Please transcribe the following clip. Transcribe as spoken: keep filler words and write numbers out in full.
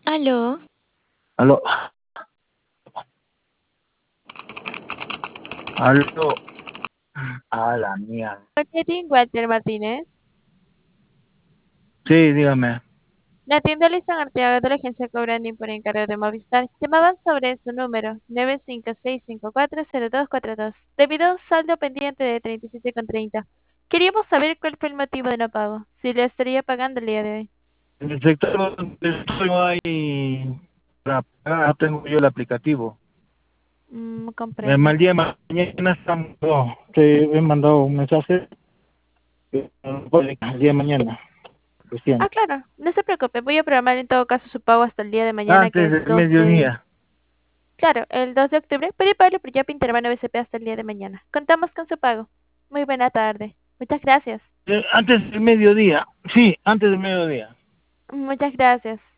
Aló. Aló, aló, a la mía. Marketing, Walter Martínez. Sí, dígame. La tienda Lizan Arteaga de la agencia Cobranding por encargo de Movistar llamaban sobre su número nueve cinco seis cinco cuatro cero dos cuatro dos debido a un saldo pendiente de treinta y siete con treinta. Queríamos saber cuál fue el motivo de no pago, si le estaría pagando el día de hoy. En el sector donde estoy no hay para pagar, no tengo yo el aplicativo. Mm, El comprendo. mal día de mañana están, no, te he mandado un mensaje eh, el día de mañana, Ah, recién. claro, no se preocupe, voy a programar en todo caso su pago hasta el día de mañana, que Antes es del dos de... mediodía. Claro, el dos de octubre, puede pagarlo por Yapi Intermano B C P hasta el día de mañana. Contamos con su pago. Muy buena tarde. Muchas gracias. Eh, antes del mediodía, sí, antes del mediodía. Muchas gracias.